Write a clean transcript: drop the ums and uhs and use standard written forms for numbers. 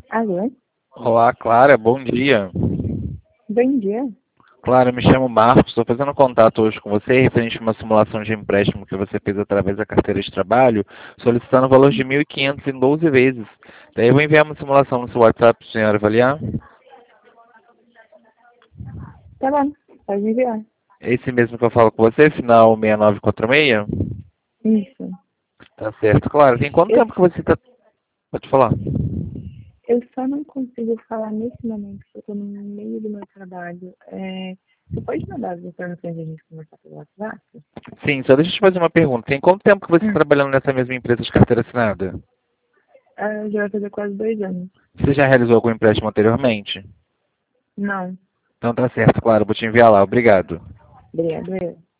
Alô? Olá, Clara, bom dia. Bom dia. Clara, me chamo Marcos, estou fazendo contato hoje com você referente a uma simulação de empréstimo que você fez através da carteira de trabalho, solicitando o valor de 1.500 em 12 vezes. Daí eu vou enviar uma simulação no seu WhatsApp para a senhora avaliar. Tá bom, pode me enviar. Esse mesmo que eu falo com você, final 6946? Isso. Tá certo. Clara, tem quanto Eu, tempo que você está... Pode falar. eu só não consigo falar nesse momento, porque eu tô no meio do meu trabalho. Você pode mandar as informações e a gente conversar pelo WhatsApp? Sim, só deixa eu te fazer uma pergunta. Tem quanto tempo que você está Hum. trabalhando nessa mesma empresa de carteira assinada? Já vai fazer quase 2 anos. Você já realizou algum empréstimo anteriormente? Não. Então tá certo, Clara, vou te enviar lá. Obrigado. Obrigada.